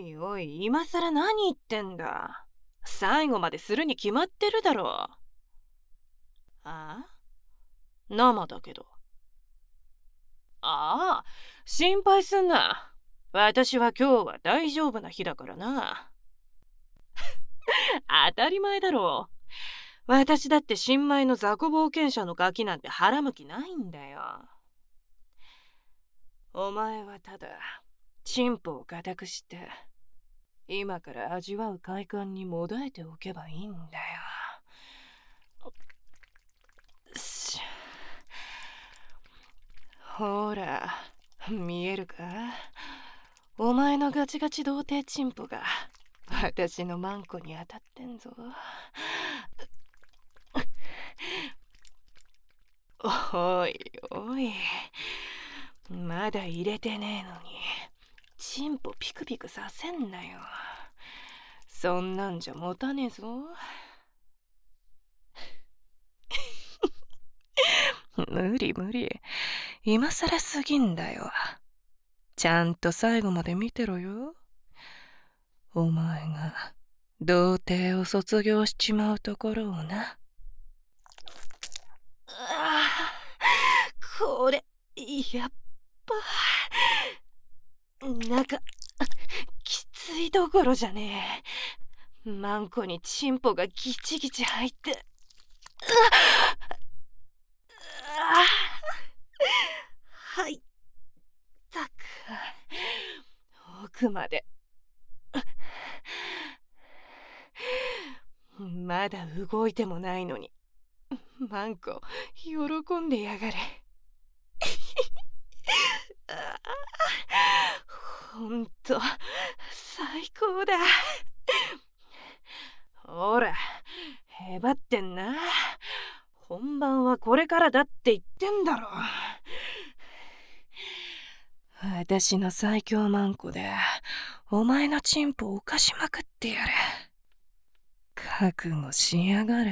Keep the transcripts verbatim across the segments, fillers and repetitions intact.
いおい、今さら何言ってんだ。最後までするに決まってるだろう。ああ、生だけど。ああ、心配すんな。私は今日は大丈夫な日だからな。当たり前だろう。私だって新米の雑魚冒険者のガキなんて腹向きないんだよ。お前はただチンポを固くして今から味わう快感にもだえておけばいいんだよ。しほら、見えるか？お前のガチガチ童貞チンポが私のマンコに当たってんぞ。おいおい、まだ入れてねえのにチンポピクピクさせんなよ。そんなんじゃ持たねえぞ。無理無理、今さらすぎんだよ。ちゃんと最後まで見てろよ。お前が童貞を卒業しちまうところをな。ああ、これやっぱなんかきついどころじゃねえ。マンコにチンポがギチギチ入って、ああ、はいったく奥まで。まだ動いてもないのにマンコ喜んでやがれ。ほんと最高だ。ほらへばってんな。本番はこれからだって言ってんだろ。私の最強マンコでお前のチンポを犯しまくってやる。覚悟しやがれ。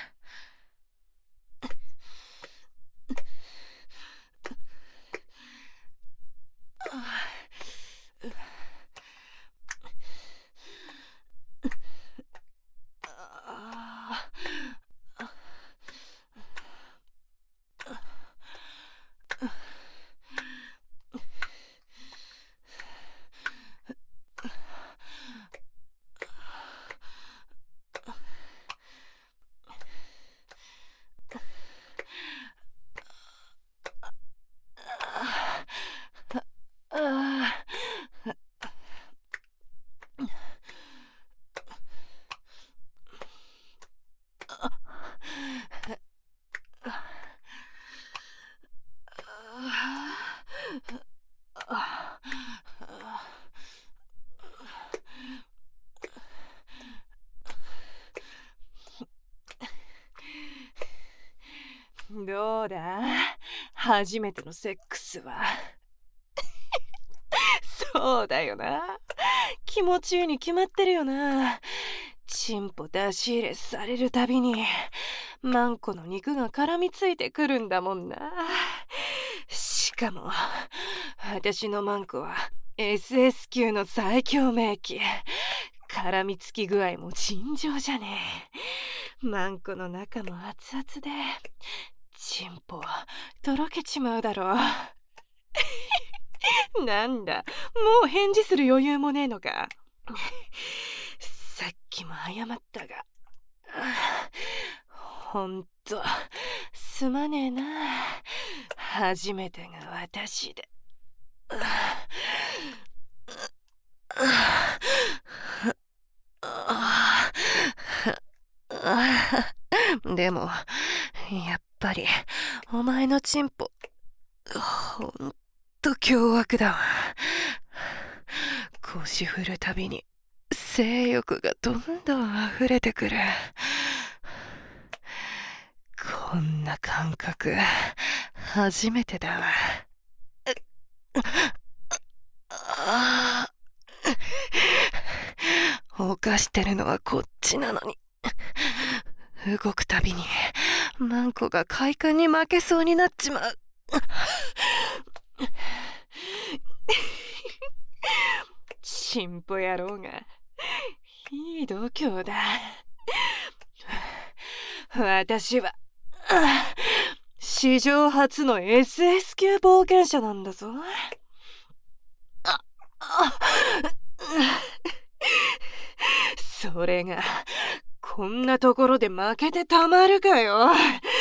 どうだ、初めてのセックスは。そうだよな、気持ちいいに決まってるよな。チンポ出し入れされるたびにマンコの肉が絡みついてくるんだもんな。しかも私のマンコは エスエス 級の最強名器。絡みつき具合も尋常じゃねえ。マンコの中も熱々でチンポとろけちまうだろう。なんだ、もう返事する余裕もねえのか。さっきも謝ったが、ほんとすまねえな。初めてが私で。でもやっぱりお前のチンポほんと凶悪だわ。腰振るたびに性欲がどんどん溢れてくる。こんな感覚初めてだわ。犯してるのはこっちなのに、動くたびにマンコが快感に負けそうになっちまう。チチンポ野郎がいい度胸だ。私は史上初の エスエス 級冒険者なんだぞ。ああそれがこんなところで負けてたまるかよ。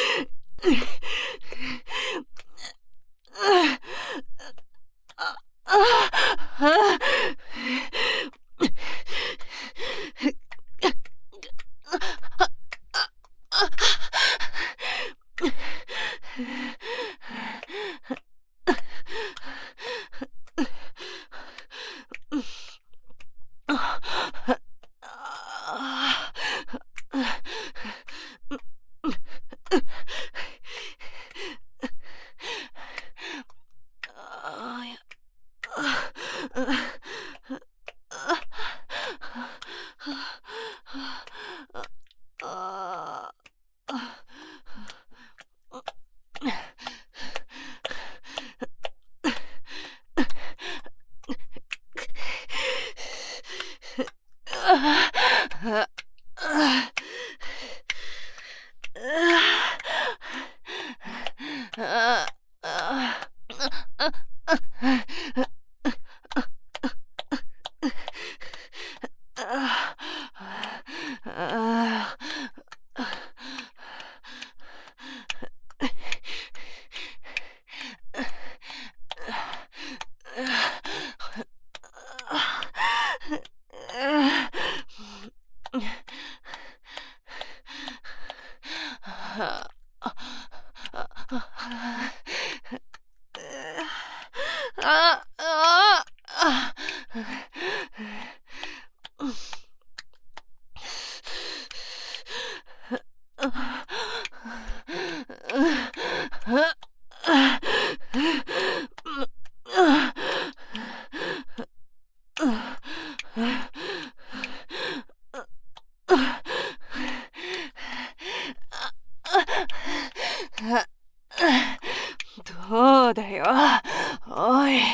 どうだよ、おい。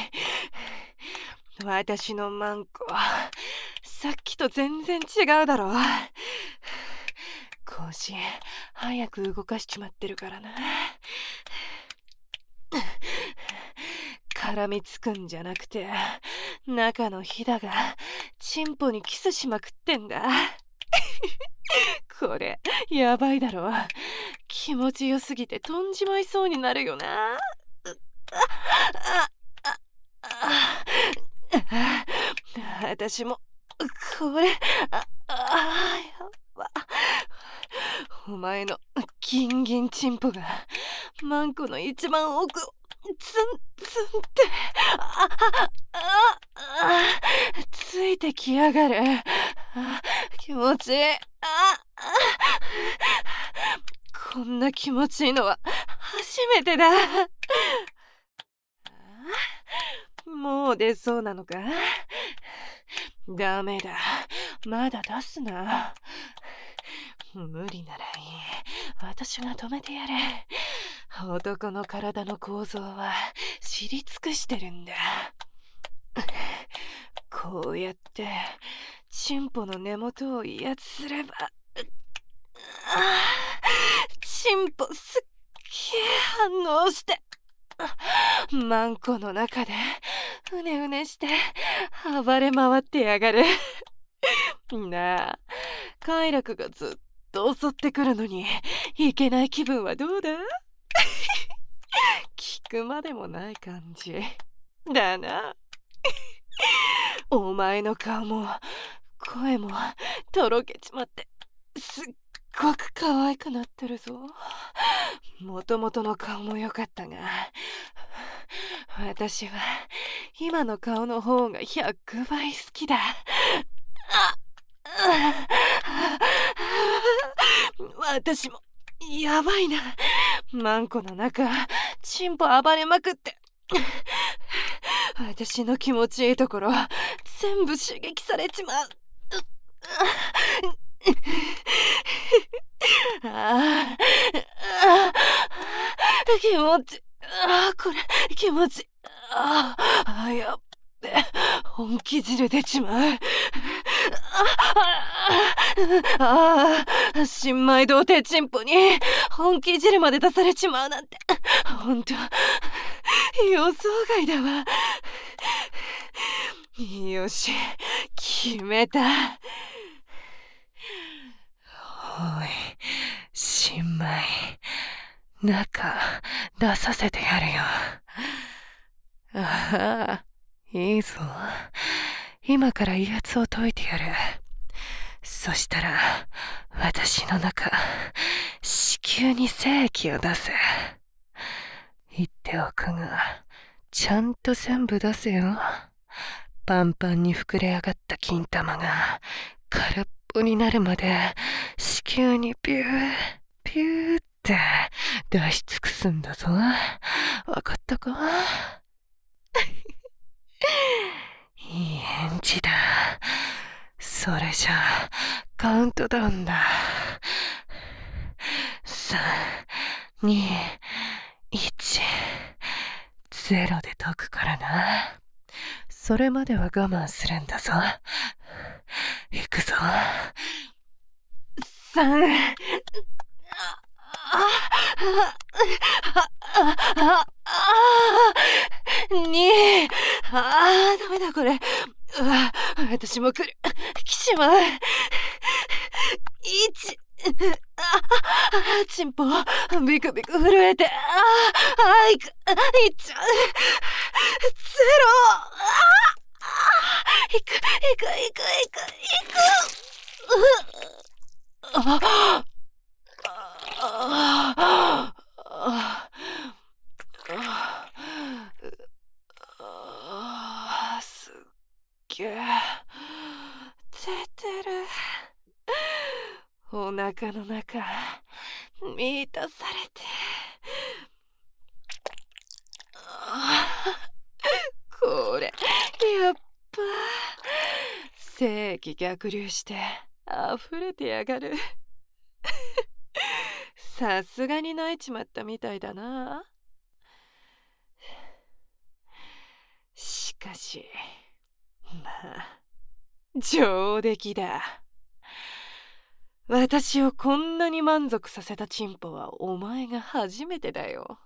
私のマンコ、さっきと全然違うだろ。腰早く動かしちまってるからな。絡みつくんじゃなくて、中のヒダがチンポにキスしまくってんだ。これやばいだろ。気持ちよすぎて飛んじまいそうになるよな。私もこれああやば。お前のギンギンチンポがマンコの一番奥をツンツンってあああついてきやがる。あ気持ちいい。ああこんな気持ちいいのは初めてだ。もう出そうなのか。ダメだ、まだ出すな。無理ならいい、私が止めてやる。男の体の構造は知り尽くしてるんだ。こうやってチンポの根元を威圧すれば、チンポすっげえ反応してマンコの中でうねうねして暴れ回ってやがる。なあ、快楽がずっと襲ってくるのにいけない気分はどうだ？聞くまでもない感じだな。お前の顔も声もとろけちまってすっごく可愛くなってるぞ。もともとの顔も良かったが、私は今の顔の方がひゃくばい好きだ。あ私もやばいな。マンコの中チンポ暴れまくって私の気持ちいいところ全部刺激されちまう。ああ気持ちあこれ気持ちああやっ本気汁出ちまう。ああ、新米童貞チンポに本気汁まで出されちまうなんて、ほんと予想外だわ。よし、決めた。おい、新米、中出させてやるよ。ああ、いいぞ。今から威圧を解いてやる。そしたら私の中、子宮に精液を出せ。言っておくが、ちゃんと全部出せよ。パンパンに膨れ上がった金玉が空っぽになるまで子宮にビュービューって出し尽くすんだぞ。わかったか？いい返事だ。それじゃあカウントダウンだ。さん、に、いち、ゼロで解くからな。それまでは我慢するんだぞ。いくぞ。さん、に、ああ、ダメだこれ。うわ、私も来る。来ちまう。いち、ああ、チンポ、ビクビク震えて、ああ、いく、いっちゃう。ゼロ、ああ、いく、いく、いく、いく、いく。ああ、ああ、ああ、すっげえ出てる。お腹の中満たされて、これやっぱ精液逆流して溢れてやがる。さすがに泣いちまったみたいだな。しかしまあ上出来だ。私をこんなに満足させたチンポはお前が初めてだよ。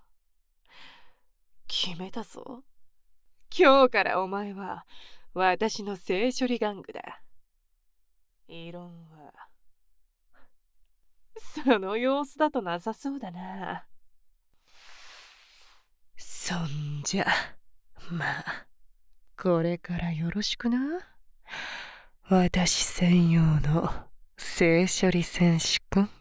決めたぞ。今日からお前は私の性処理玩具だ。異論はその様子だとなさそうだな。そんじゃまあこれからよろしくな。私専用の性処理選手くん。